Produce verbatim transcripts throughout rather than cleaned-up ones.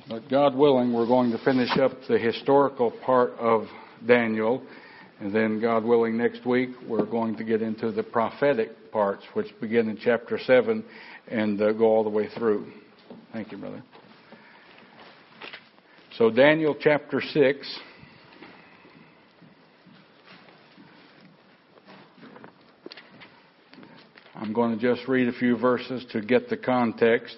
But God willing, we're going to finish up the historical part of Daniel. And then, God willing, next week we're going to get into the prophetic parts, which begin in chapter seven and uh, go all the way through. Thank you, brother. So Daniel chapter six. I'm going to just read a few verses to get the context.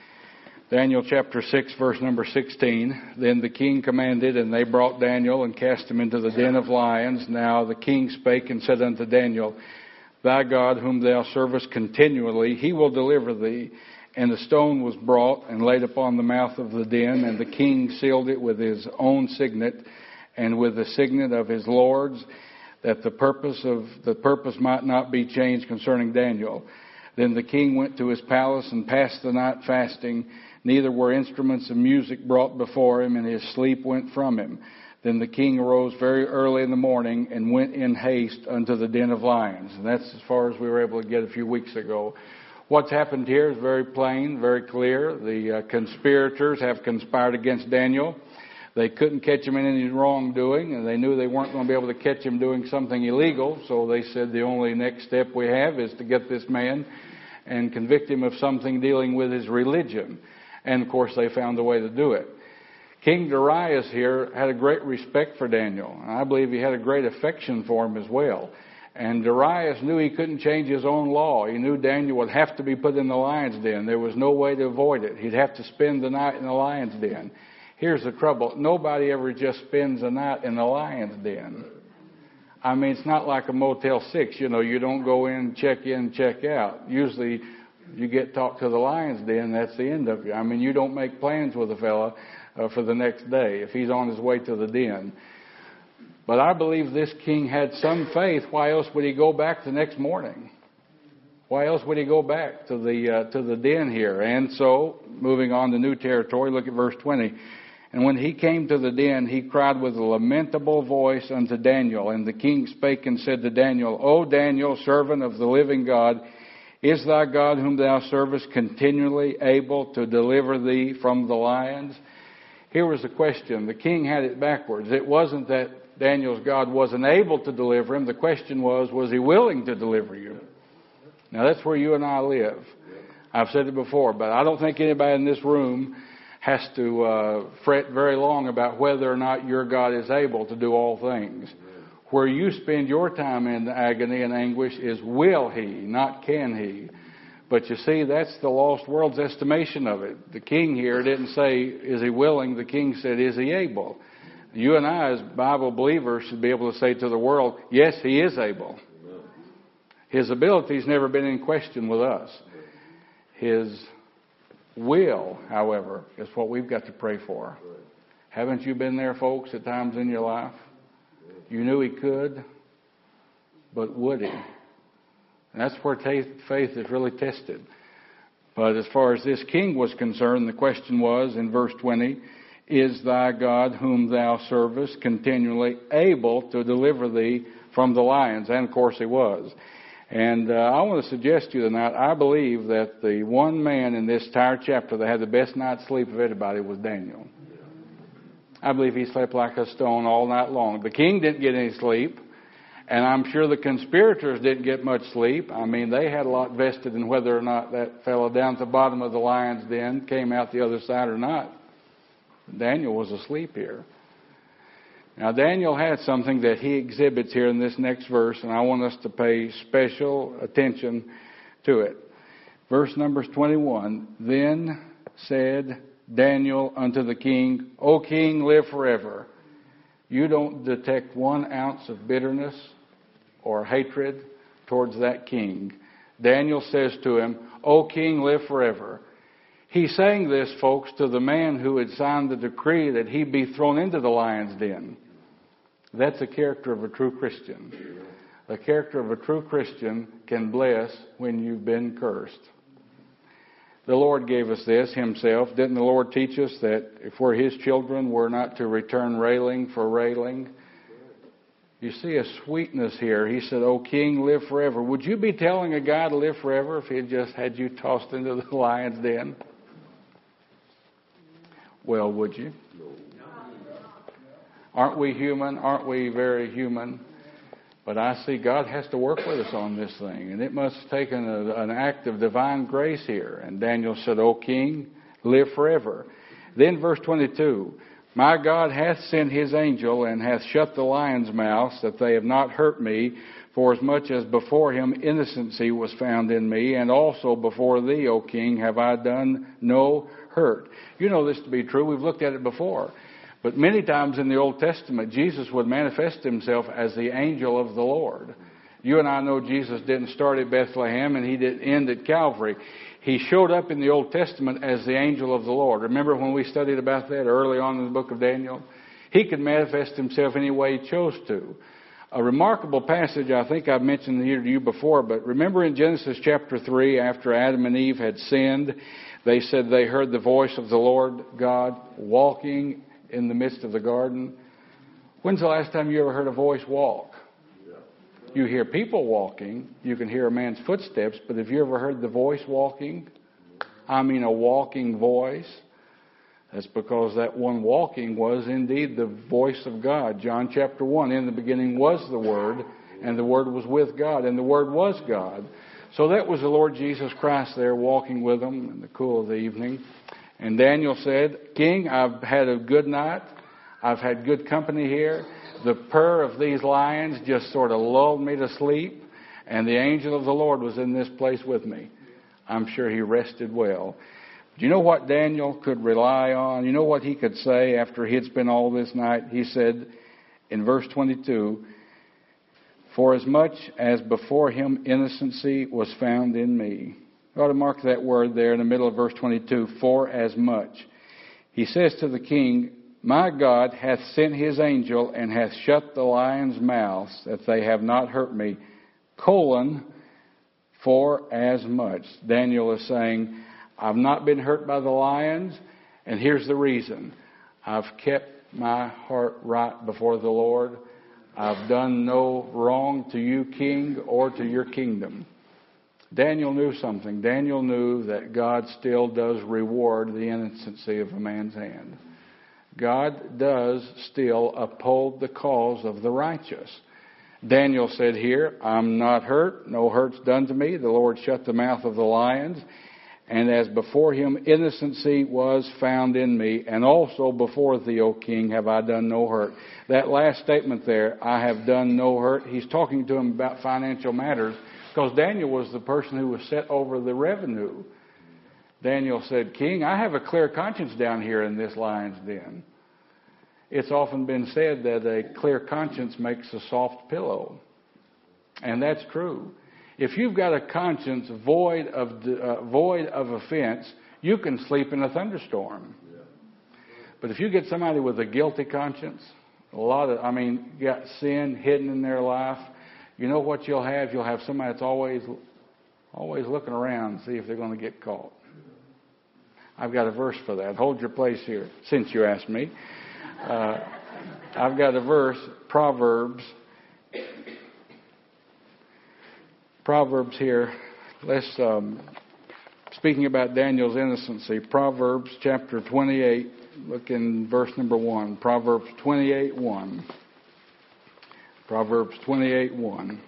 Daniel chapter six, verse number sixteen. Then the king commanded, and they brought Daniel and cast him into the den of lions. Now the king spake and said unto Daniel, Thy God, whom thou servest continually, he will deliver thee. And the stone was brought and laid upon the mouth of the den, and the king sealed it with his own signet and with the signet of his lords, that the purpose of the purpose might not be changed concerning Daniel. Then the king went to his palace and passed the night fasting. Neither were instruments of music brought before him, and his sleep went from him. Then the king arose very early in the morning and went in haste unto the den of lions. And that's as far as we were able to get a few weeks ago. What's happened here is very plain, very clear. The uh, conspirators have conspired against Daniel. They couldn't catch him in any wrongdoing, and they knew they weren't going to be able to catch him doing something illegal. So they said the only next step we have is to get this man and convict him of something dealing with his religion. And, of course, they found a way to do it. King Darius here had a great respect for Daniel. And I believe he had a great affection for him as well. And Darius knew he couldn't change his own law. He knew Daniel would have to be put in the lion's den. There was no way to avoid it. He'd have to spend the night in the lion's den. Here's the trouble. Nobody ever just spends a night in the lion's den. I mean, it's not like a Motel six. You know, you don't go in, check in, check out. Usually you get talked to the lion's den, that's the end of you. I mean, you don't make plans with a fella uh, for the next day if he's on his way to the den. But I believe this king had some faith. Why else would he go back the next morning? Why else would he go back to the uh, to the den here? And so, moving on to new territory, look at verse twenty. And when he came to the den, he cried with a lamentable voice unto Daniel. And the king spake and said to Daniel, O Daniel, servant of the living God, is thy God whom thou servest continually able to deliver thee from the lions? Here was the question. The king had it backwards. It wasn't that Daniel's God wasn't able to deliver him. The question was, was he willing to deliver you? Now that's where you and I live. I've said it before, but I don't think anybody in this room has to uh, fret very long about whether or not your God is able to do all things. Where you spend your time in agony and anguish is will he, not can he. But you see, that's the lost world's estimation of it. The king here didn't say, is he willing? The king said, is he able? You and I, as Bible believers, should be able to say to the world, yes, he is able. His ability's never been in question with us. His will, however, is what we've got to pray for. Haven't you been there, folks, at times in your life? You knew he could, but would he? And that's where faith is really tested. But as far as this king was concerned, the question was in verse twenty, is thy God whom thou servest continually able to deliver thee from the lions? And of course he was. And uh, I want to suggest to you tonight, I believe that the one man in this entire chapter that had the best night's sleep of anybody was Daniel. I believe he slept like a stone all night long. The king didn't get any sleep, and I'm sure the conspirators didn't get much sleep. I mean, they had a lot vested in whether or not that fellow down at the bottom of the lion's den came out the other side or not. Daniel was asleep here. Now, Daniel had something that he exhibits here in this next verse, and I want us to pay special attention to it. Verse number twenty-one, Then said Daniel unto the king, O king, live forever. You don't detect one ounce of bitterness or hatred towards that king. Daniel says to him, O king, live forever. He's saying this, folks, to the man who had signed the decree that he be thrown into the lion's den. That's the character of a true Christian. The character of a true Christian can bless when you've been cursed. The Lord gave us this himself. Didn't the Lord teach us that if we're his children, we're not to return railing for railing? You see a sweetness here. He said, O king, live forever. Would you be telling a guy to live forever if he had just had you tossed into the lion's den? Well, would you? Aren't we human? Aren't we very human? But I see God has to work with us on this thing. And it must have taken a, an act of divine grace here. And Daniel said, O king, live forever. Then verse twenty-two, my God hath sent his angel and hath shut the lions' mouths, that they have not hurt me, for as much as before him innocency was found in me, and also before thee, O king, have I done no hurt. You know this to be true. We've looked at it before. But many times in the Old Testament, Jesus would manifest himself as the angel of the Lord. You and I know Jesus didn't start at Bethlehem and he didn't end at Calvary. He showed up in the Old Testament as the angel of the Lord. Remember when we studied about that early on in the book of Daniel? He could manifest himself any way he chose to. A remarkable passage I think I've mentioned here to you before, but remember in Genesis chapter three, after Adam and Eve had sinned, they said they heard the voice of the Lord God walking in the midst of the garden. When's the last time you ever heard a voice walk? You hear people walking, you can hear a man's footsteps, but have you ever heard the voice walking? I mean a walking voice. That's because that one walking was indeed the voice of God. John chapter one, in the beginning was the Word, and the Word was with God, and the Word was God. So that was the Lord Jesus Christ there walking with them in the cool of the evening. And Daniel said, King, I've had a good night. I've had good company here. The purr of these lions just sort of lulled me to sleep. And the angel of the Lord was in this place with me. I'm sure he rested well. Do you know what Daniel could rely on? You know what he could say after he had spent all this night? He said in verse twenty-two, for as much as before him innocency was found in me. You ought to mark that word there in the middle of verse twenty-two, for as much. He says to the king, my God hath sent his angel and hath shut the lions' mouths, that they have not hurt me, colon, for as much. Daniel is saying, I've not been hurt by the lions, and here's the reason. I've kept my heart right before the Lord. I've done no wrong to you, king, or to your kingdom. Daniel knew something. Daniel knew that God still does reward the innocency of a man's hand. God does still uphold the cause of the righteous. Daniel said here, I'm not hurt. No hurt's done to me. The Lord shut the mouth of the lions. And as before him innocency was found in me, and also before thee, O king, have I done no hurt. That last statement there, I have done no hurt, he's talking to him about financial matters, because Daniel was the person who was set over the revenue. Daniel said, King, I have a clear conscience down here in this lion's den. It's often been said that a clear conscience makes a soft pillow. And that's true. If you've got a conscience void of uh, void of offense, you can sleep in a thunderstorm. But if you get somebody with a guilty conscience, a lot of, I mean, you got sin hidden in their life, you know what you'll have? You'll have somebody that's always, always looking around to see if they're going to get caught. I've got a verse for that. Hold your place here, since you asked me. Uh, I've got a verse, Proverbs. Proverbs here. Let's, um, speaking about Daniel's innocency, Proverbs chapter twenty-eight, look in verse number one. Proverbs twenty-eight one. Proverbs twenty-eight one.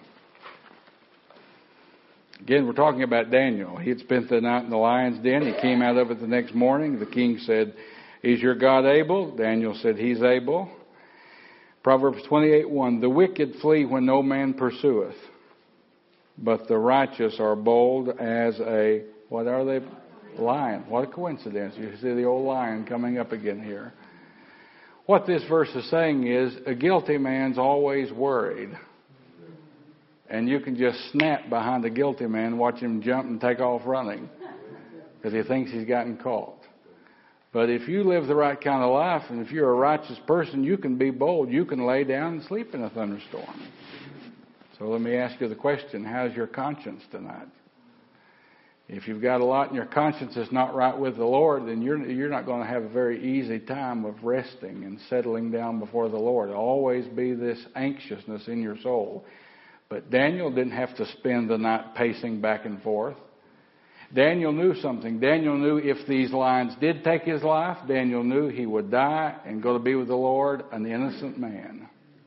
Again, we're talking about Daniel. He had spent the night in the lion's den. He came out of it the next morning. The king said, is your God able? Daniel said, he's able. Proverbs twenty-eight one. The wicked flee when no man pursueth, but the righteous are bold as a, what are they? Lion. What a coincidence. You see the old lion coming up again here. What this verse is saying is, a guilty man's always worried. And you can just snap behind a guilty man, watch him jump and take off running, because he thinks he's gotten caught. But if you live the right kind of life, and if you're a righteous person, you can be bold. You can lay down and sleep in a thunderstorm. So let me ask you the question, how's your conscience tonight? If you've got a lot and your conscience is not right with the Lord, then you're you're not going to have a very easy time of resting and settling down before the Lord. There'll always be this anxiousness in your soul. But Daniel didn't have to spend the night pacing back and forth. Daniel knew something. Daniel knew if these lions did take his life, Daniel knew he would die and go to be with the Lord, an innocent man.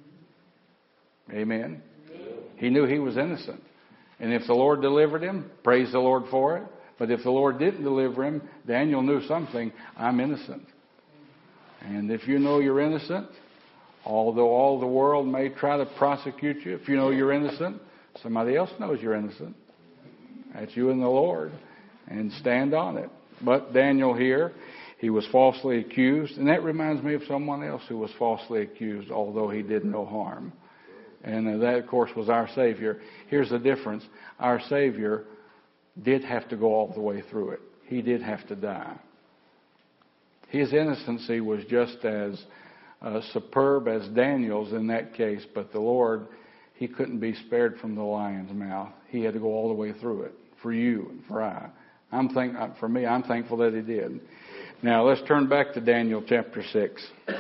Amen. He knew he was innocent. And if the Lord delivered him, praise the Lord for it. But if the Lord didn't deliver him, Daniel knew something. I'm innocent. And if you know you're innocent, although all the world may try to prosecute you, if you know you're innocent, somebody else knows you're innocent. That's you and the Lord. And stand on it. But Daniel here, he was falsely accused. And that reminds me of someone else who was falsely accused, although he did no harm. And uh, that, of course, was our Savior. Here's the difference. Our Savior did have to go all the way through it. He did have to die. His innocency was just as uh, superb as Daniel's in that case, but the Lord, he couldn't be spared from the lion's mouth. He had to go all the way through it for you and for I. I'm think, for me, I'm thankful that he did. Now, let's turn back to Daniel chapter six.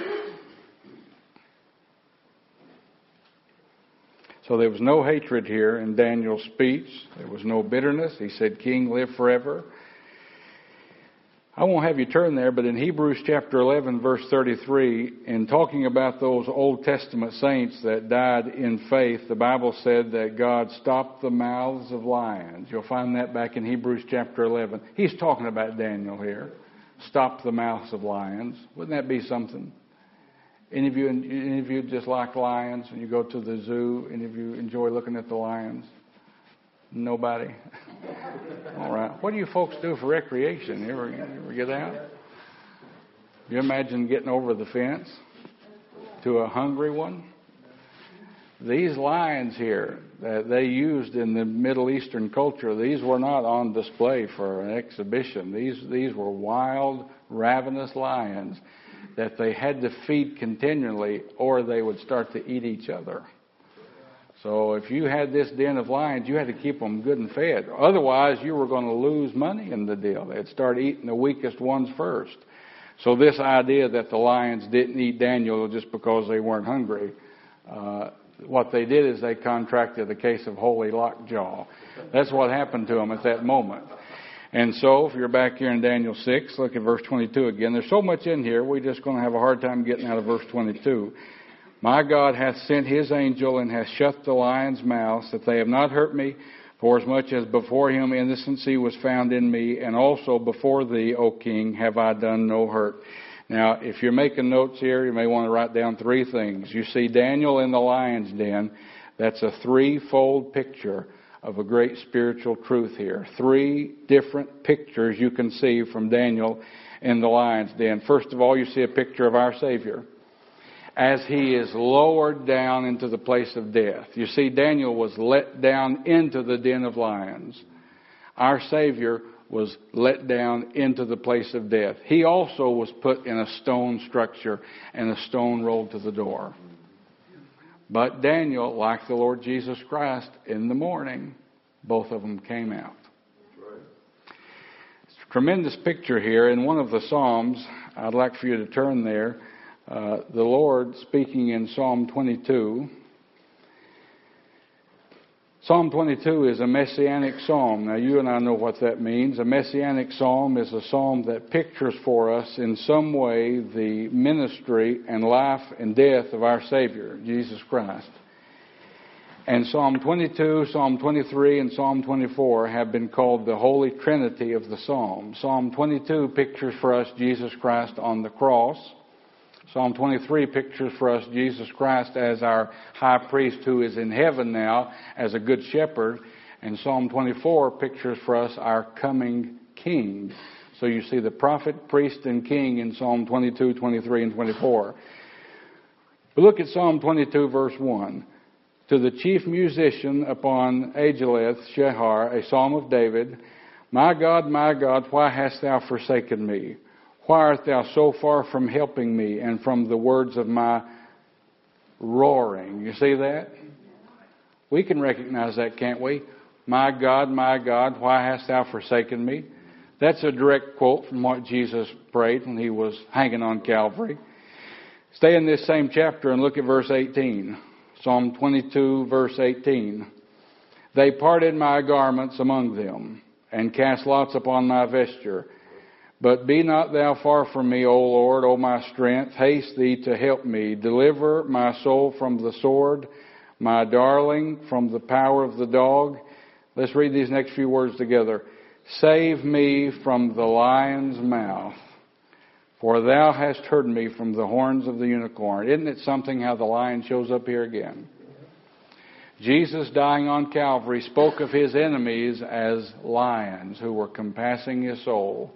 So there was no hatred here in Daniel's speech. There was no bitterness. He said, King, live forever. I won't have you turn there, but in Hebrews chapter eleven, verse thirty-three, in talking about those Old Testament saints that died in faith, the Bible said that God stopped the mouths of lions. You'll find that back in Hebrews chapter eleven. He's talking about Daniel here. Stopped the mouths of lions. Wouldn't that be something? Any of you, any of you just like lions when you go to the zoo? Any of you enjoy looking at the lions? Nobody? All right. What do you folks do for recreation? You ever, you ever get out? You imagine getting over the fence to a hungry one? These lions here that they used in the Middle Eastern culture, these were not on display for an exhibition. These, these were wild, ravenous lions that they had to feed continually or they would start to eat each other. So if you had this den of lions, you had to keep them good and fed. Otherwise, you were going to lose money in the deal. They'd start eating the weakest ones first. So this idea that the lions didn't eat Daniel just because they weren't hungry, uh, what they did is they contracted a case of holy lockjaw. That's what happened to them at that moment. And so, if you're back here in Daniel six, look at verse twenty-two again. There's so much in here, we're just going to have a hard time getting out of verse twenty-two. My God hath sent his angel and hath shut the lions' mouths, that they have not hurt me, for as much as before him innocency was found in me, and also before thee, O king, have I done no hurt. Now, if you're making notes here, you may want to write down three things. You see Daniel in the lion's den. That's a threefold picture of a great spiritual truth here. Three different pictures you can see from Daniel in the lion's den. First of all, you see a picture of our Savior as he is lowered down into the place of death. You see, Daniel was let down into the den of lions. Our Savior was let down into the place of death. He also was put in a stone structure and a stone rolled to the door. But Daniel, like the Lord Jesus Christ, in the morning, both of them came out. It's a tremendous picture here. In one of the Psalms, I'd like for you to turn there. Uh, the Lord speaking in Psalm twenty-two. Psalm twenty-two is a messianic psalm. Now, you and I know what that means. A messianic psalm is a psalm that pictures for us in some way the ministry and life and death of our Savior, Jesus Christ. And Psalm twenty-two, Psalm twenty-three, and Psalm twenty-four have been called the Holy Trinity of the Psalm. Psalm twenty-two pictures for us Jesus Christ on the cross. Psalm twenty-three pictures for us Jesus Christ as our high priest who is in heaven now as a good shepherd. And Psalm twenty-four pictures for us our coming King. So you see the prophet, priest, and king in Psalm twenty-two, twenty-three, and twenty-four. But look at Psalm twenty-two, verse one. To the chief musician upon Ageleth Shehar, a psalm of David, My God, my God, why hast thou forsaken me? Why art thou so far from helping me and from the words of my roaring? You see that? We can recognize that, can't we? My God, my God, why hast thou forsaken me? That's a direct quote from what Jesus prayed when he was hanging on Calvary. Stay in this same chapter and look at verse eighteen. Psalm twenty-two, verse eighteen. They parted my garments among them, and cast lots upon my vesture. But be not thou far from me, O Lord, O my strength. Haste thee to help me. Deliver my soul from the sword, my darling from the power of the dog. Let's read these next few words together. Save me from the lion's mouth, for thou hast heard me from the horns of the unicorn. Isn't it something how the lion shows up here again? Jesus, dying on Calvary, spoke of his enemies as lions who were compassing his soul.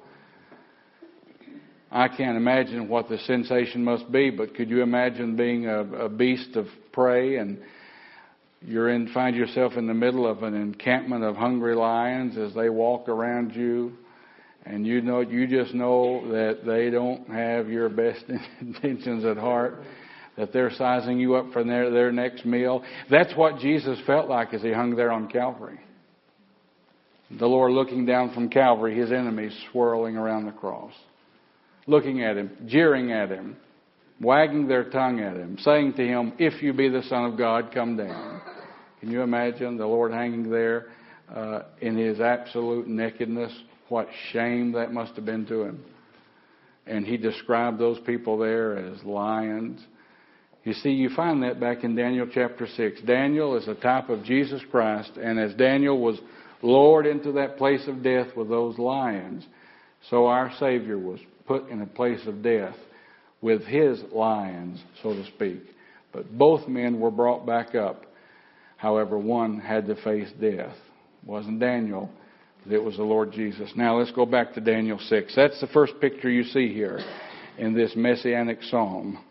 I can't imagine what the sensation must be, but could you imagine being a, a beast of prey and you're in, find yourself in the middle of an encampment of hungry lions as they walk around you, and you know, you just know that they don't have your best intentions at heart, that they're sizing you up for their, their next meal. That's what Jesus felt like as he hung there on Calvary. The Lord looking down from Calvary, his enemies swirling around the cross, looking at him, jeering at him, wagging their tongue at him, saying to him, if you be the Son of God, come down. Can you imagine the Lord hanging there uh, in his absolute nakedness? What shame that must have been to him. And he described those people there as lions. You see, you find that back in Daniel chapter six. Daniel is a type of Jesus Christ, and as Daniel was lowered into that place of death with those lions, so our Savior was put in a place of death with his lions, so to speak. But both men were brought back up. However, one had to face death. It wasn't Daniel, but it was the Lord Jesus. Now let's go back to Daniel six. That's the first picture you see here in this messianic psalm.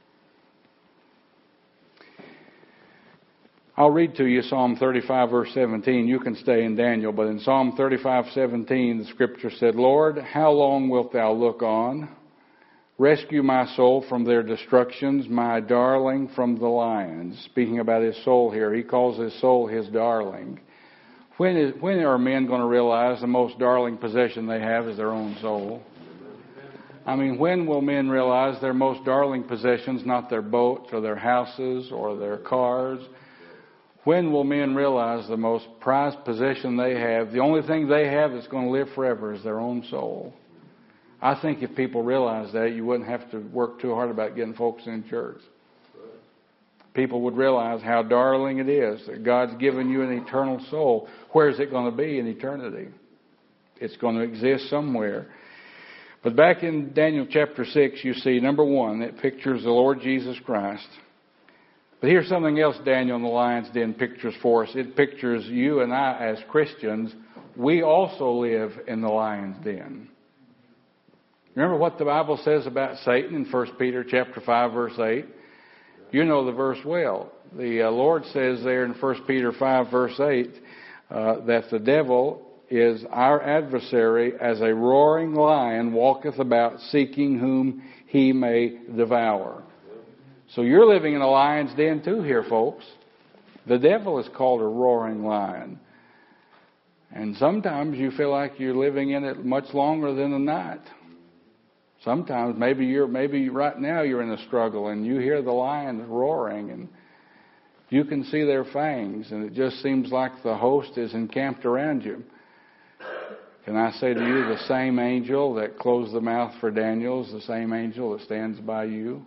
I'll read to you Psalm thirty-five, verse seventeen. You can stay in Daniel, but in Psalm thirty-five, seventeen, the scripture said, Lord, how long wilt thou look on? Rescue my soul from their destructions, my darling from the lions. Speaking about his soul here, he calls his soul his darling. When is when are men going to realize the most darling possession they have is their own soul? I mean, when will men realize their most darling possessions, not their boats or their houses or their cars? When will men realize the most prized possession they have, the only thing they have that's going to live forever is their own soul? I think if people realized that, you wouldn't have to work too hard about getting folks in church. People would realize how darling it is that God's given you an eternal soul. Where is it going to be in eternity? It's going to exist somewhere. But back in Daniel chapter six, you see, number one, it pictures the Lord Jesus Christ. But here's something else Daniel and the lion's den pictures for us. It pictures you and I as Christians. We also live in the lion's den. Remember what the Bible says about Satan in First Peter chapter five, verse eight? You know the verse well. The uh, Lord says there in First Peter five, verse eight, uh, that the devil is our adversary, as a roaring lion walketh about, seeking whom he may devour. So you're living in a lion's den too here, folks. The devil is called a roaring lion. And sometimes you feel like you're living in it much longer than the night. Sometimes maybe you're maybe right now you're in a struggle and you hear the lions roaring and you can see their fangs and it just seems like the host is encamped around you. Can I say to you, the same angel that closed the mouth for Daniel is the same angel that stands by you?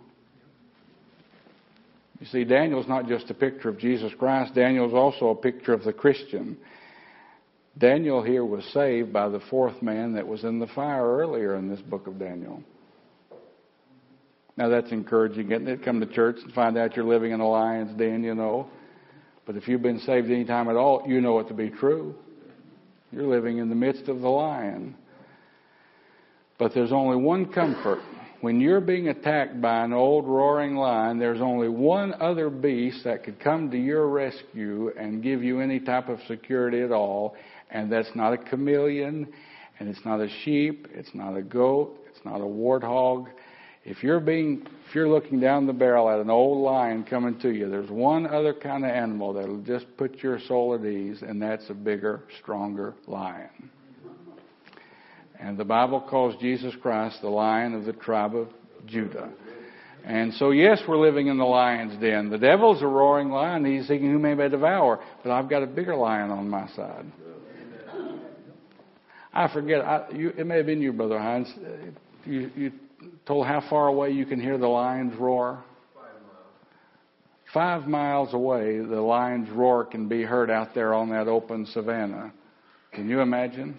You see, Daniel's not just a picture of Jesus Christ. Daniel's also a picture of the Christian. Daniel here was saved by the fourth man that was in the fire earlier in this book of Daniel. Now that's encouraging, isn't it? Come to church and find out you're living in a lion's den, you know. But if you've been saved any time at all, you know it to be true. You're living in the midst of the lion. But there's only one comfort. When you're being attacked by an old roaring lion, there's only one other beast that could come to your rescue and give you any type of security at all. And that's not a chameleon, and it's not a sheep, it's not a goat, it's not a warthog. If you're being, if you're looking down the barrel at an old lion coming to you, there's one other kind of animal that'll just put your soul at ease, and that's a bigger, stronger lion. And the Bible calls Jesus Christ the Lion of the tribe of Judah. And so, yes, we're living in the lion's den. The devil's a roaring lion. He's seeking whom he may devour. But I've got a bigger lion on my side. I forget, I, you, it may have been you, Brother Hines. You, you told how far away you can hear the lions roar? Five miles. Five miles away, the lion's roar can be heard out there on that open savanna. Can you imagine?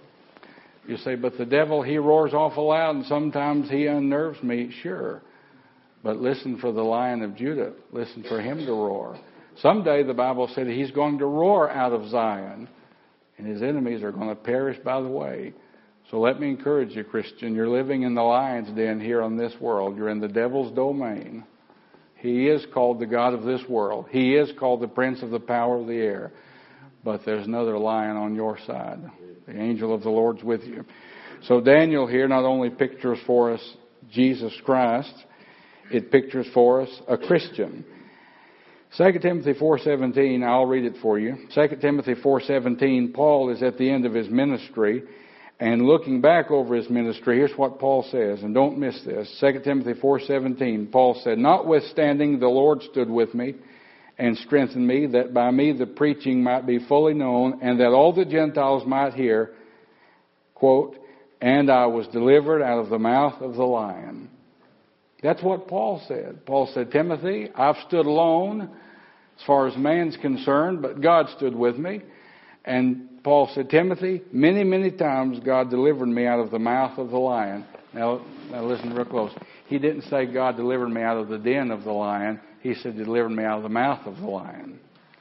You say, but the devil, he roars awful loud and sometimes he unnerves me. Sure. But listen for the Lion of Judah. Listen for him to roar. Someday the Bible said he's going to roar out of Zion and his enemies are going to perish by the way. So let me encourage you, Christian. You're living in the lion's den here on this world. You're in the devil's domain. He is called the God of this world. He is called the Prince of the power of the air. But there's another lion on your side. The angel of the Lord's with you. So Daniel here not only pictures for us Jesus Christ, it pictures for us a Christian. Second Timothy four seventeen, I'll read it for you. Second Timothy four seventeen, Paul is at the end of his ministry. And looking back over his ministry, here's what Paul says, and don't miss this. Second Timothy four seventeen, Paul said, notwithstanding the Lord stood with me and strengthened me, that by me the preaching might be fully known, and that all the Gentiles might hear, quote, and I was delivered out of the mouth of the lion. That's what Paul said. Paul said, Timothy, I've stood alone as far as man's concerned, but God stood with me. And Paul said, Timothy, many, many times God delivered me out of the mouth of the lion. Now, now listen real close. He didn't say God delivered me out of the den of the lion. He said delivered me out of the mouth of the lion.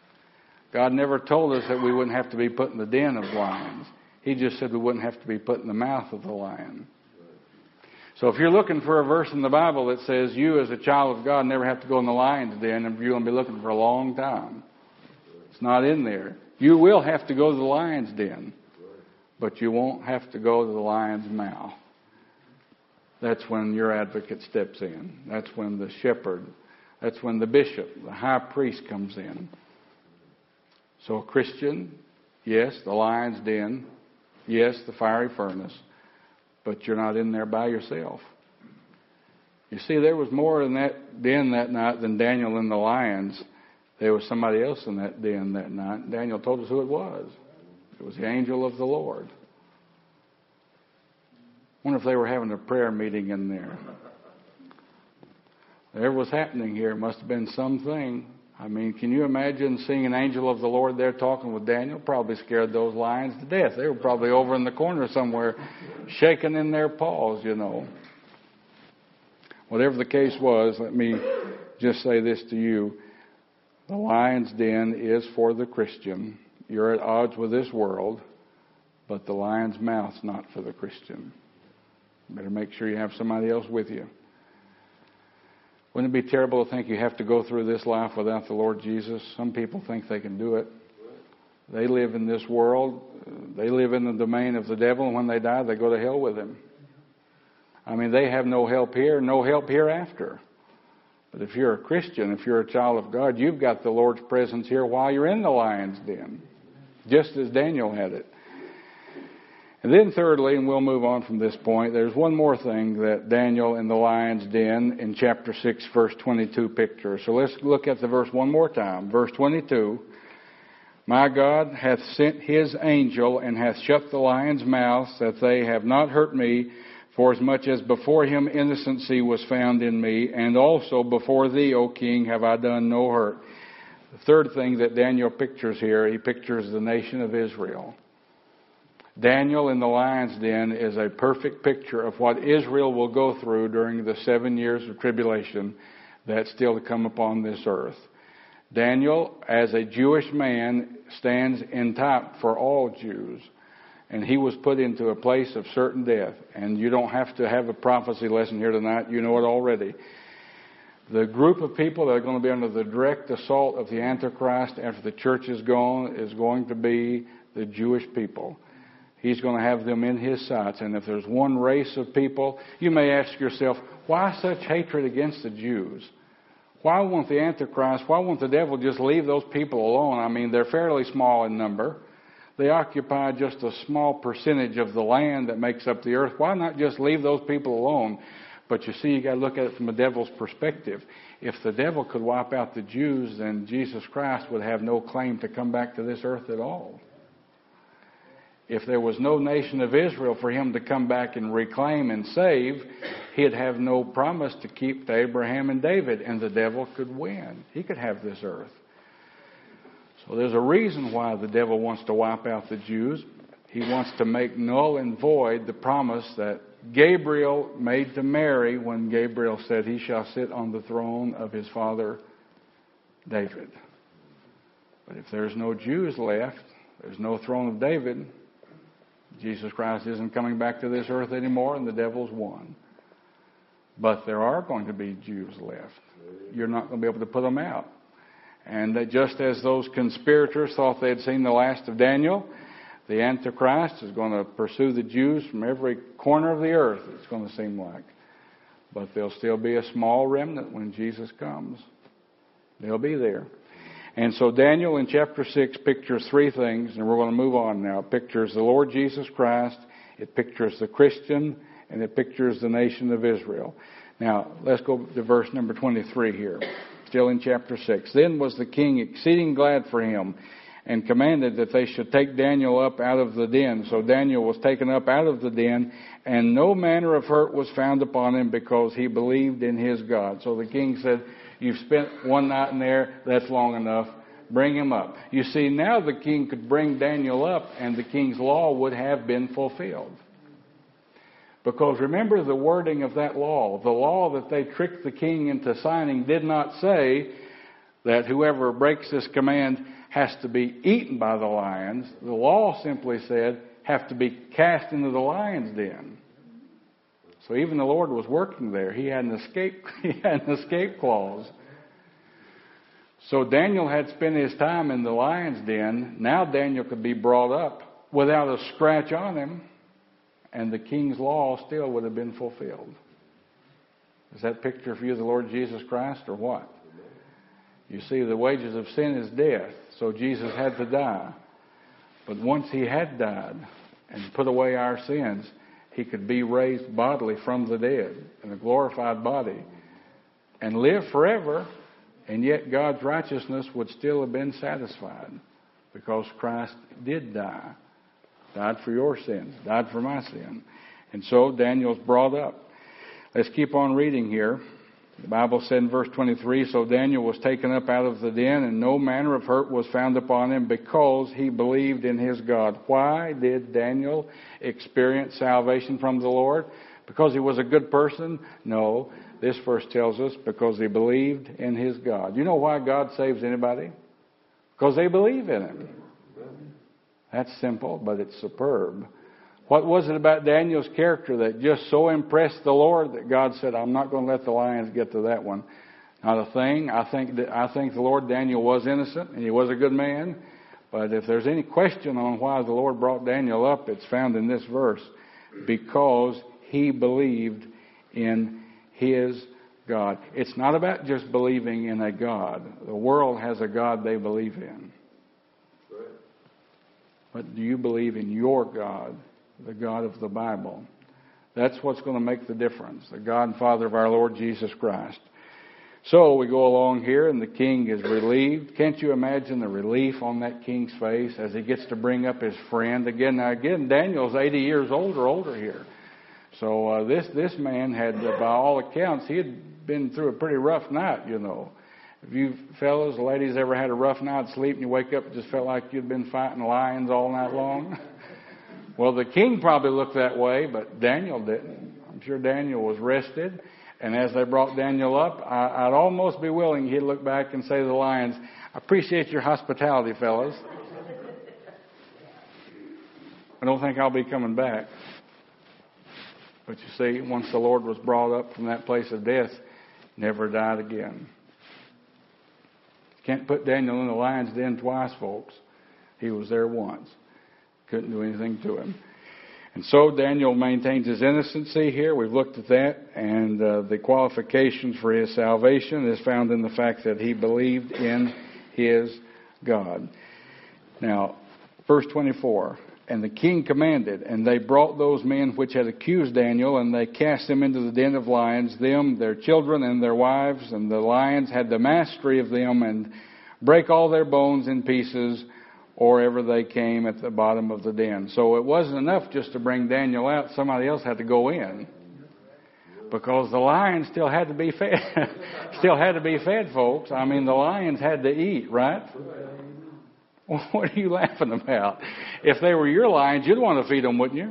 God never told us that we wouldn't have to be put in the den of lions. He just said we wouldn't have to be put in the mouth of the lion. So if you're looking for a verse in the Bible that says you as a child of God never have to go in the lion's den, you're going to be looking for a long time. It's not in there. You will have to go to the lion's den, but you won't have to go to the lion's mouth. That's when your advocate steps in. That's when the shepherd, that's when the bishop, the high priest comes in. So Christian, yes, the lion's den, yes, the fiery furnace, but you're not in there by yourself. You see, there was more in that den that night than Daniel and the lions. There was somebody else in that den that night. Daniel told us who it was. It was the angel of the Lord. I wonder if they were having a prayer meeting in there. Whatever was happening here, it must have been something. I mean, can you imagine seeing an angel of the Lord there talking with Daniel? Probably scared those lions to death. They were probably over in the corner somewhere, shaking in their paws, you know. Whatever the case was, let me just say this to you. The lion's den is for the Christian. You're at odds with this world, but the lion's mouth's not for the Christian. You better make sure you have somebody else with you. Wouldn't it be terrible to think you have to go through this life without the Lord Jesus? Some people think they can do it. They live in this world. They live in the domain of the devil, and when they die, they go to hell with him. I mean, they have no help here, no help hereafter. But if you're a Christian, if you're a child of God, you've got the Lord's presence here while you're in the lion's den, just as Daniel had it. And then thirdly, and we'll move on from this point, there's one more thing that Daniel in the lion's den in chapter six, verse twenty-two pictures. So let's look at the verse one more time. Verse twenty-two, my God hath sent his angel and hath shut the lions' mouths, that they have not hurt me, for as much as before him innocency was found in me, and also before thee, O king, have I done no hurt. The third thing that Daniel pictures here, he pictures the nation of Israel. Daniel in the lion's den is a perfect picture of what Israel will go through during the seven years of tribulation that's still to come upon this earth. Daniel, as a Jewish man, stands in type for all Jews. And he was put into a place of certain death. And you don't have to have a prophecy lesson here tonight. You know it already. The group of people that are going to be under the direct assault of the Antichrist after the church is gone is going to be the Jewish people. He's going to have them in his sights. And if there's one race of people, you may ask yourself, why such hatred against the Jews? Why won't the Antichrist, why won't the devil just leave those people alone? I mean, they're fairly small in number. They occupy just a small percentage of the land that makes up the earth. Why not just leave those people alone? But you see, you got to look at it from the devil's perspective. If the devil could wipe out the Jews, then Jesus Christ would have no claim to come back to this earth at all. If there was no nation of Israel for him to come back and reclaim and save, he'd have no promise to keep to Abraham and David, and the devil could win. He could have this earth. So there's a reason why the devil wants to wipe out the Jews. He wants to make null and void the promise that Gabriel made to Mary when Gabriel said, "He shall sit on the throne of his father David." But if there's no Jews left, there's no throne of David, Jesus Christ isn't coming back to this earth anymore, and the devil's won. But there are going to be Jews left. You're not going to be able to put them out. And that just as those conspirators thought they had seen the last of Daniel, the Antichrist is going to pursue the Jews from every corner of the earth, it's going to seem like. But there'll still be a small remnant when Jesus comes. They'll be there. And so Daniel in chapter six pictures three things, and we're going to move on now. It pictures the Lord Jesus Christ, it pictures the Christian, and it pictures the nation of Israel. Now, let's go to verse number twenty-three here, still in chapter six. Then was the king exceeding glad for him, and commanded that they should take Daniel up out of the den. So Daniel was taken up out of the den, and no manner of hurt was found upon him, because he believed in his God. So the king said, "You've spent one night in there, that's long enough. Bring him up." You see, now the king could bring Daniel up, and the king's law would have been fulfilled. Because remember the wording of that law. The law that they tricked the king into signing did not say that whoever breaks this command has to be eaten by the lions. The law simply said, have to be cast into the lion's den. So even the Lord was working there. He had an escape, he had an escape clause. So Daniel had spent his time in the lion's den. Now Daniel could be brought up without a scratch on him, and the king's law still would have been fulfilled. Is that picture for you the Lord Jesus Christ, or what? You see, the wages of sin is death, so Jesus had to die. But once he had died and put away our sins, he could be raised bodily from the dead in a glorified body and live forever, and yet God's righteousness would still have been satisfied because Christ did die, died for your sins, died for my sin. And so Daniel's brought up. Let's keep on reading here. The Bible said in verse twenty-three, so Daniel was taken up out of the den, and no manner of hurt was found upon him, because he believed in his God. Why did Daniel experience salvation from the Lord? Because he was a good person? No. This verse tells us because he believed in his God. You know why God saves anybody? Because they believe in him. That's simple, but it's superb. What was it about Daniel's character that just so impressed the Lord that God said, I'm not going to let the lions get to that one? Not a thing. I think that, I think the Lord Daniel was innocent, and he was a good man. But if there's any question on why the Lord brought Daniel up, it's found in this verse. Because he believed in his God. It's not about just believing in a God. The world has a God they believe in. But do you believe in your God? The God of the Bible. That's what's going to make the difference. The God and Father of our Lord Jesus Christ. So we go along here, and the king is relieved. Can't you imagine the relief on that king's face as he gets to bring up his friend again? Now again, Daniel's eighty years old or older here. So uh, this this man had, uh, by all accounts, he had been through a pretty rough night, you know. Have you fellows, ladies, ever had a rough night's sleep and you wake up and just felt like you'd been fighting lions all night long? Well, the king probably looked that way, but Daniel didn't. I'm sure Daniel was rested. And as they brought Daniel up, I, I'd almost be willing he'd look back and say to the lions, I appreciate your hospitality, fellas. I don't think I'll be coming back. But you see, once the Lord was brought up from that place of death, never died again. Can't put Daniel in the lion's den twice, folks. He was there once. Couldn't do anything to him. And so Daniel maintains his innocency here. We've looked at that. And uh, the qualifications for his salvation is found in the fact that he believed in his God. Now, verse twenty-four. And the king commanded, and they brought those men which had accused Daniel, and they cast them into the den of lions, them, their children, and their wives. And the lions had the mastery of them, and brake all their bones in pieces, or ever they came at the bottom of the den. So it wasn't enough just to bring Daniel out. Somebody else had to go in. Because the lions still had to be fed. Still had to be fed, folks. I mean, the lions had to eat, right? What are you laughing about? If they were your lions, you'd want to feed them, wouldn't you?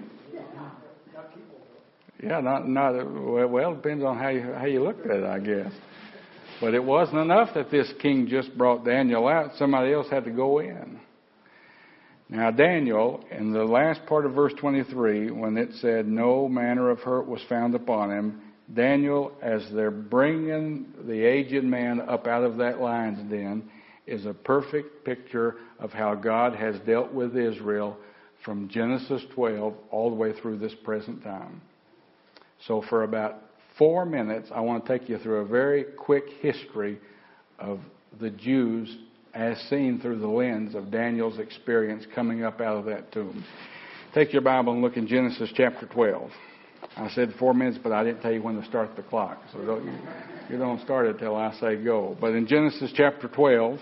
Yeah, not not well. It depends on how you how you look at it, I guess. But it wasn't enough that this king just brought Daniel out. Somebody else had to go in. Now, Daniel, in the last part of verse twenty-three, when it said no manner of hurt was found upon him, Daniel, as they're bringing the aged man up out of that lion's den, is a perfect picture of how God has dealt with Israel from Genesis twelve all the way through this present time. So for about four minutes, I want to take you through a very quick history of the Jews as seen through the lens of Daniel's experience coming up out of that tomb. Take your Bible and look in Genesis chapter twelve. I said four minutes, but I didn't tell you when to start the clock. So don't, you, you don't start it till I say go. But in Genesis chapter twelve,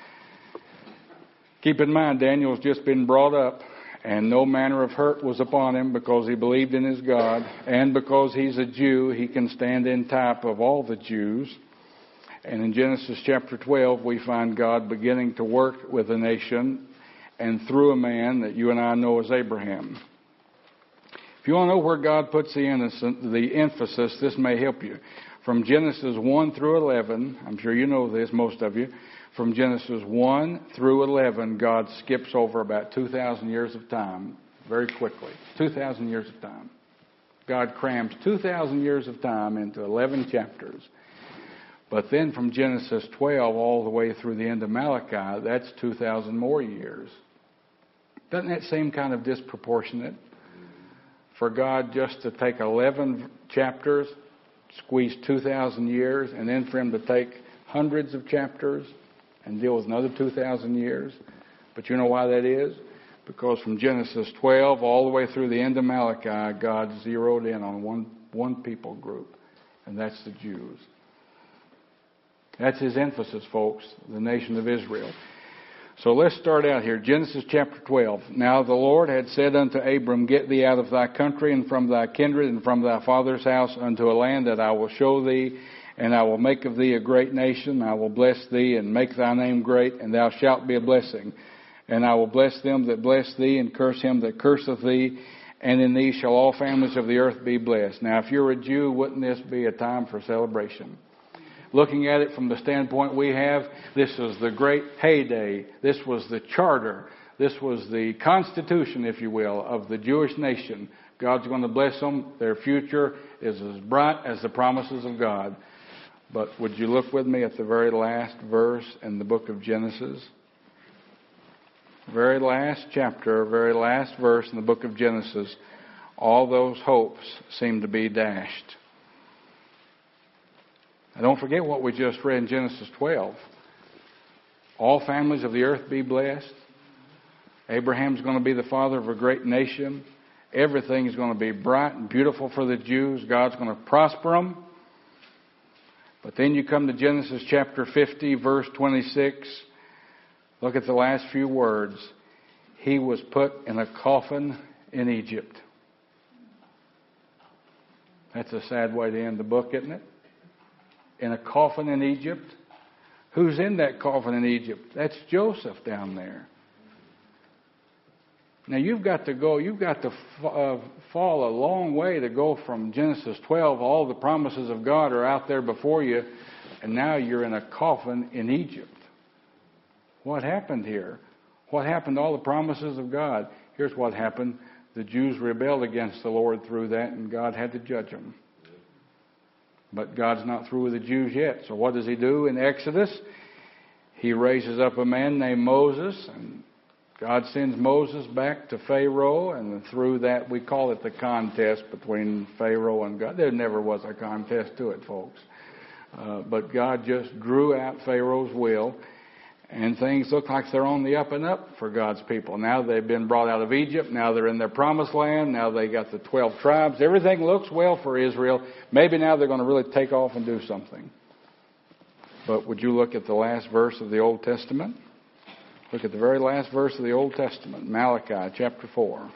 keep in mind Daniel's just been brought up, and no manner of hurt was upon him because he believed in his God, and because he's a Jew, he can stand in type of all the Jews. And in Genesis chapter twelve, we find God beginning to work with a nation and through a man that you and I know as Abraham. If you want to know where God puts the, innocent, the emphasis, this may help you. From Genesis one through eleven, I'm sure you know this, most of you. From Genesis one through eleven, God skips over about two thousand years of time very quickly. two thousand years of time. God crams two thousand years of time into eleven chapters. But then from Genesis twelve all the way through the end of Malachi, that's two thousand more years. Doesn't that seem kind of disproportionate? For God just to take eleven chapters, squeeze two thousand years, and then for Him to take hundreds of chapters and deal with another two thousand years. But you know why that is? Because from Genesis twelve all the way through the end of Malachi, God zeroed in on one, one people group, and that's the Jews. That's His emphasis, folks, the nation of Israel. So let's start out here. Genesis chapter twelve. Now the Lord had said unto Abram, Get thee out of thy country and from thy kindred and from thy father's house unto a land that I will show thee, and I will make of thee a great nation. I will bless thee and make thy name great, and thou shalt be a blessing. And I will bless them that bless thee, and curse him that curseth thee, and in thee shall all families of the earth be blessed. Now if you're a Jew, wouldn't this be a time for celebration? Looking at it from the standpoint we have, this was the great heyday. This was the charter. This was the constitution, if you will, of the Jewish nation. God's going to bless them. Their future is as bright as the promises of God. But would you look with me at the very last verse in the book of Genesis? Very last chapter, very last verse in the book of Genesis. All those hopes seem to be dashed. Now don't forget what we just read in Genesis twelve. All families of the earth be blessed. Abraham's going to be the father of a great nation. Everything is going to be bright and beautiful for the Jews. God's going to prosper them. But then you come to Genesis chapter fifty, verse twenty-six. Look at the last few words. He was put in a coffin in Egypt. That's a sad way to end the book, isn't it? In a coffin in Egypt. Who's in that coffin in Egypt? That's Joseph down there. Now you've got to go, you've got to uh, fall a long way to go from Genesis twelve. All the promises of God are out there before you, and now you're in a coffin in Egypt. What happened here? What happened to all the promises of God? Here's what happened. The Jews rebelled against the Lord through that, and God had to judge them. But God's not through with the Jews yet. So what does He do in Exodus? He raises up a man named Moses, and God sends Moses back to Pharaoh, and through that we call it the contest between Pharaoh and God. There never was a contest to it, folks. Uh, but God just drew out Pharaoh's will, and things look like they're on the up and up for God's people. Now they've been brought out of Egypt. Now they're in their promised land. Now they got the twelve tribes. Everything looks well for Israel. Maybe now they're going to really take off and do something. But would you look at the last verse of the Old Testament? Look at the very last verse of the Old Testament, Malachi chapter four.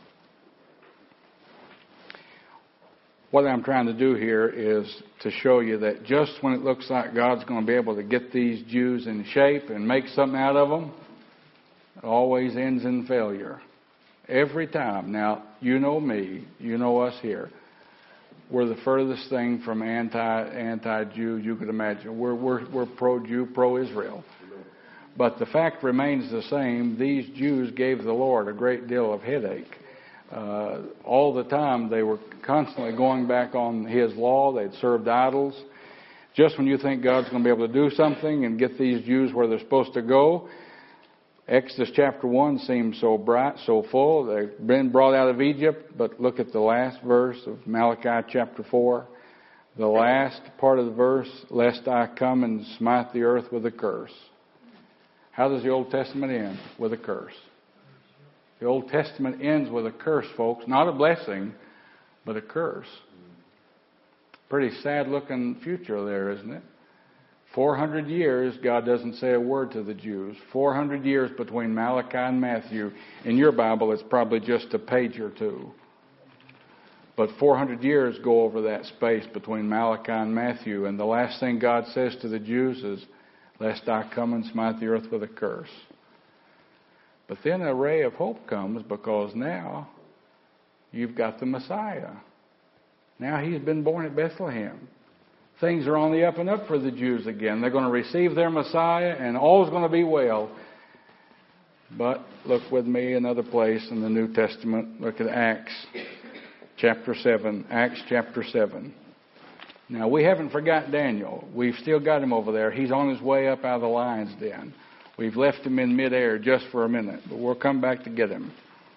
What I'm trying to do here is to show you that just when it looks like God's going to be able to get these Jews in shape and make something out of them, it always ends in failure. Every time. Now, you know me, you know us here. We're the furthest thing from anti, anti-Jew you could imagine. We're, we're, we're pro-Jew, pro-Israel. But the fact remains the same. These Jews gave the Lord a great deal of headache. Uh, all the time they were constantly going back on His law. They'd served idols. Just when you think God's going to be able to do something and get these Jews where they're supposed to go, Exodus chapter one seems so bright, so full. They've been brought out of Egypt, but look at the last verse of Malachi chapter four. The last part of the verse, lest I come and smite the earth with a curse. How does the Old Testament end? With a curse. The Old Testament ends with a curse, folks. Not a blessing, but a curse. Pretty sad-looking future there, isn't it? four hundred years, God doesn't say a word to the Jews. four hundred years between Malachi and Matthew. In your Bible, it's probably just a page or two. But four hundred years go over that space between Malachi and Matthew. And the last thing God says to the Jews is, lest I come and smite the earth with a curse. But then a ray of hope comes, because now you've got the Messiah. Now He's been born at Bethlehem. Things are on the up and up for the Jews again. They're going to receive their Messiah and all's going to be well. But look with me another place in the New Testament. Look at Acts chapter seven. Acts chapter seven. Now, we haven't forgot Daniel. We've still got him over there. He's on his way up out of the lion's den. We've left him in midair just for a minute, but we'll come back to get him.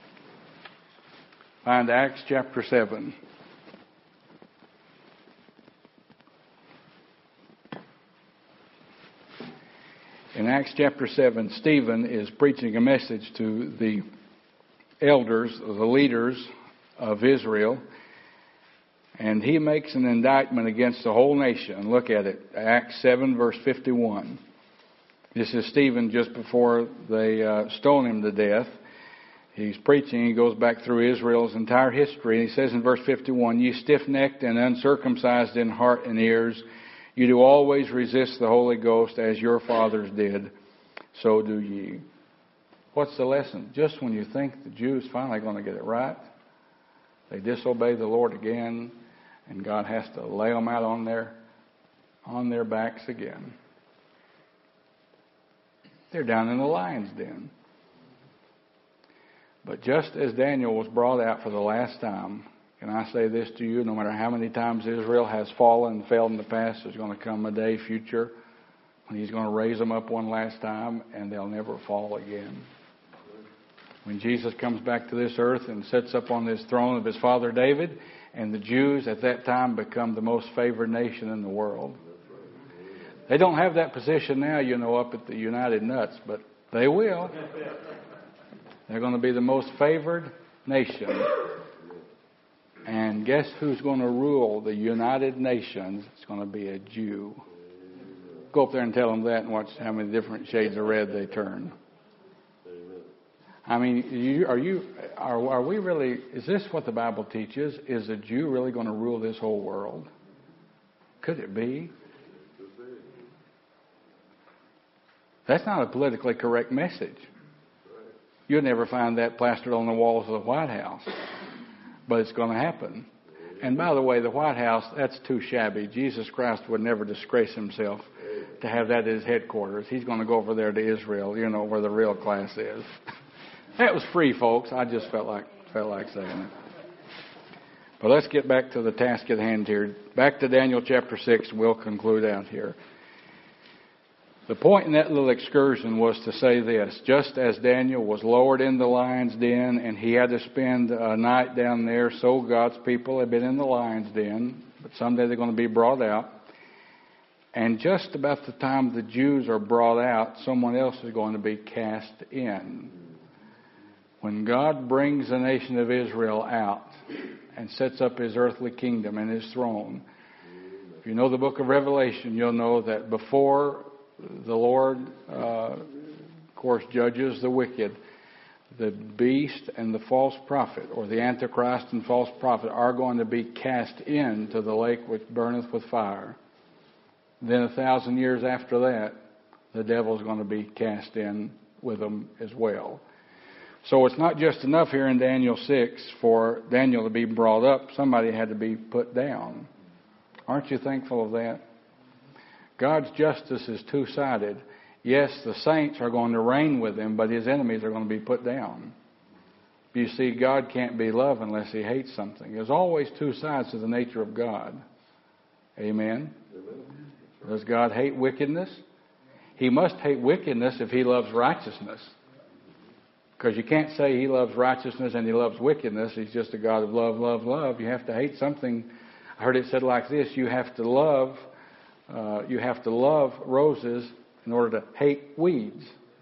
Find Acts chapter seven. In Acts chapter seven, Stephen is preaching a message to the elders, the leaders of Israel, and he makes an indictment against the whole nation. Look at it. Acts seven, verse fifty-one. This is Stephen just before they uh, stone him to death. He's preaching. He goes back through Israel's entire history. And he says in verse fifty-one, Ye stiff-necked and uncircumcised in heart and ears, you do always resist the Holy Ghost as your fathers did, so do ye. What's the lesson? Just when you think the Jews finally going to get it right, they disobey the Lord again, and God has to lay them out on their, on their backs again. They're down in the lion's den. But just as Daniel was brought out for the last time, can I say this to you? No matter how many times Israel has fallen and failed in the past, there's going to come a day future when He's going to raise them up one last time and they'll never fall again. When Jesus comes back to this earth and sits up on this throne of His father David, and the Jews at that time become the most favored nation in the world. They don't have that position now, you know, up at the United Nuts, but they will. They're going to be the most favored nation. And guess who's going to rule the United Nations? It's going to be a Jew. Go up there and tell them that and watch how many different shades of red they turn. I mean, you, are you? Are, are we really? Is this what the Bible teaches? Is a Jew really going to rule this whole world? Could it be? That's not a politically correct message. You'll never find that plastered on the walls of the White House. But it's going to happen. And by the way, the White House, that's too shabby. Jesus Christ would never disgrace Himself to have that at His headquarters. He's going to go over there to Israel, you know, where the real class is. That was free, folks. I just felt like felt like saying it. But let's get back to the task at hand here. Back to Daniel chapter six. We'll conclude out here. The point in that little excursion was to say this. Just as Daniel was lowered in the lion's den and he had to spend a night down there, so God's people have been in the lion's den, but someday they're going to be brought out. And just about the time the Jews are brought out, someone else is going to be cast in. When God brings the nation of Israel out and sets up His earthly kingdom and His throne, if you know the book of Revelation, you'll know that before the Lord uh, course, judges the wicked. The beast and the false prophet, or the Antichrist and false prophet, are going to be cast into the lake which burneth with fire. Then a thousand years after that, the devil's going to be cast in with them as well. So it's not just enough here in Daniel six for Daniel to be brought up. Somebody had to be put down. Aren't you thankful of that? God's justice is two-sided. Yes, the saints are going to reign with him, but his enemies are going to be put down. You see, God can't be love unless he hates something. There's always two sides to the nature of God. Amen? Does God hate wickedness? He must hate wickedness if he loves righteousness. Because you can't say he loves righteousness and he loves wickedness. He's just a God of love, love, love. You have to hate something. I heard it said like this: you have to love, uh, you have to love roses in order to hate weeds.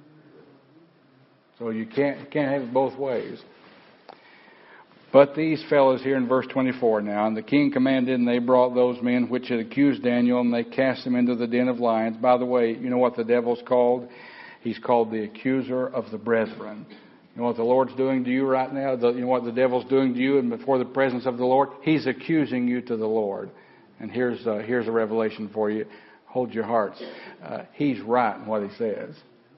So you can't you can't have it both ways. But these fellows here in verse twenty-four now, and the king commanded, and they brought those men which had accused Daniel, and they cast them into the den of lions. By the way, you know what the devil's called? He's called the accuser of the brethren. You know what the Lord's doing to you right now? The, you know what the devil's doing to you and before the presence of the Lord? He's accusing you to the Lord. And here's uh, here's a revelation for you. Hold your hearts. Uh, he's right in what he says.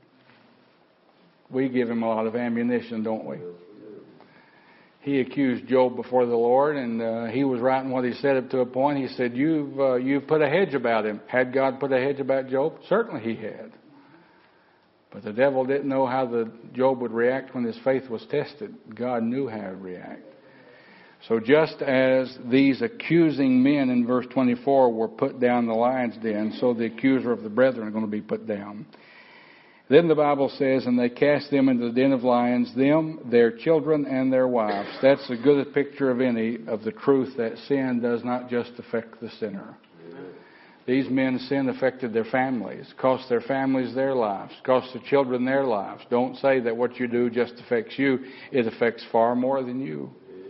We give him a lot of ammunition, don't we? He accused Job before the Lord, and uh, he was right in what he said up to a point. He said, you've, uh, you've put a hedge about him. Had God put a hedge about Job? Certainly he had. But the devil didn't know how the Job would react when his faith was tested. God knew how to react. So just as these accusing men in verse twenty-four were put down in the lion's den, so the accuser of the brethren are going to be put down. Then the Bible says, and they cast them into the den of lions, them, their children, and their wives. That's as good a picture of any of the truth that sin does not just affect the sinner. These men's sin affected their families, cost their families their lives, cost the children their lives. Don't say that what you do just affects you. It affects far more than you.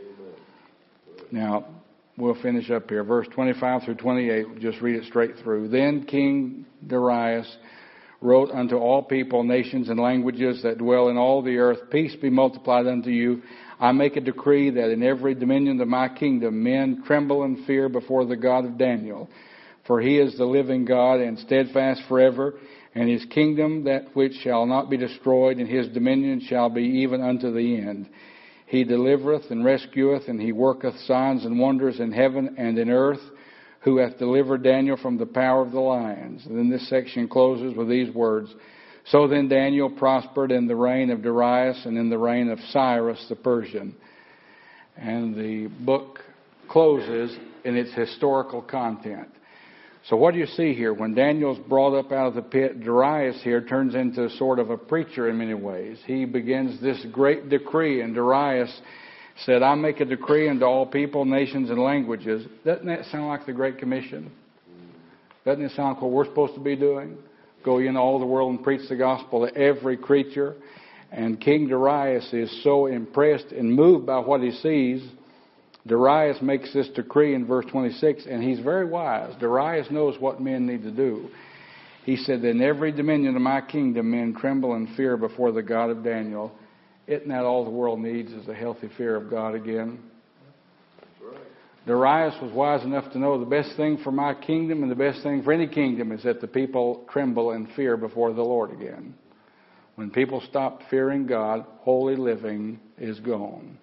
Now, we'll finish up here. Verse twenty-five through twenty-eight, we'll just read it straight through. Then King Darius wrote unto all people, nations, and languages that dwell in all the earth, peace be multiplied unto you. I make a decree that in every dominion of my kingdom men tremble and fear before the God of Daniel. For he is the living God and steadfast forever, and his kingdom that which shall not be destroyed, and his dominion shall be even unto the end. He delivereth and rescueth, and he worketh signs and wonders in heaven and in earth, who hath delivered Daniel from the power of the lions. And then this section closes with these words. So then Daniel prospered in the reign of Darius and in the reign of Cyrus the Persian. And the book closes in its historical content. So what do you see here? When Daniel's brought up out of the pit, Darius here turns into sort of a preacher in many ways. He begins this great decree, and Darius said, I make a decree unto all people, nations, and languages. Doesn't that sound like the Great Commission? Doesn't it sound like what we're supposed to be doing? Go into all the world and preach the gospel to every creature. And King Darius is so impressed and moved by what he sees. Darius makes this decree in verse twenty-six, and he's very wise. Darius knows what men need to do. He said, in every dominion of my kingdom men tremble and fear before the God of Daniel. Isn't that all the world needs, is a healthy fear of God again? That's right. Darius was wise enough to know the best thing for my kingdom and the best thing for any kingdom is that the people tremble and fear before the Lord again. When people stop fearing God, holy living is gone.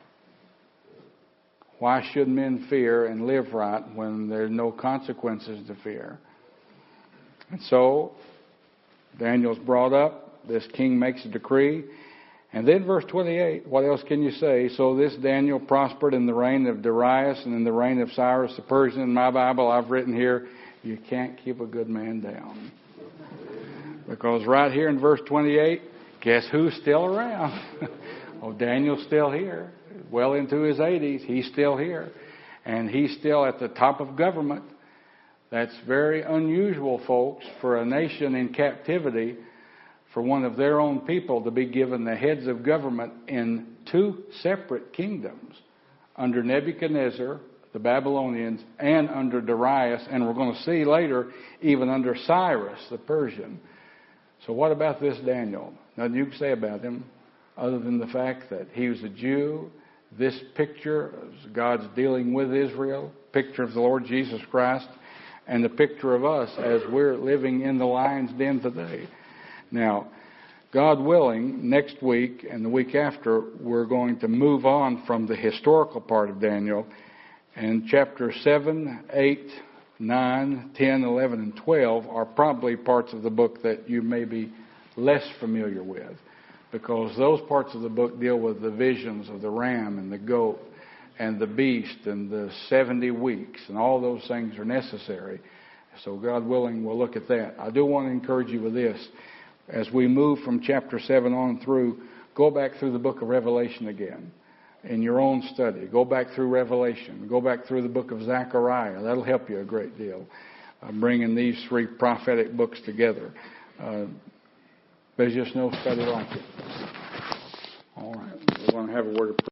Why should men fear and live right when there's no consequences to fear? And so, Daniel's brought up. This king makes a decree. And then verse twenty-eight, what else can you say? So this Daniel prospered in the reign of Darius and in the reign of Cyrus the Persian. In my Bible, I've written here, you can't keep a good man down. Because right here in verse twenty-eight, guess who's still around? Oh, Daniel's still here. Well into his eighties, he's still here. And he's still at the top of government. That's very unusual, folks, for a nation in captivity, for one of their own people to be given the heads of government in two separate kingdoms, under Nebuchadnezzar, the Babylonians, and under Darius, and we're going to see later, even under Cyrus, the Persian. So what about this Daniel? Nothing you can say about him other than the fact that he was a Jew. This picture is God's dealing with Israel, picture of the Lord Jesus Christ, and the picture of us as we're living in the lion's den today. Now, God willing, next week and the week after, we're going to move on from the historical part of Daniel. And chapter seven, eight, nine, ten, eleven, and twelve are probably parts of the book that you may be less familiar with, because those parts of the book deal with the visions of the ram and the goat and the beast and the seventy weeks, and all those things are necessary. So God willing, we'll look at that. I do want to encourage you with this. As we move from chapter seven on through, go back through the book of Revelation again in your own study. Go back through Revelation. Go back through the book of Zechariah. That'll help you a great deal, uh, bringing these three prophetic books together. Uh, there's just no study like it. All right. We're going to have a word of prayer.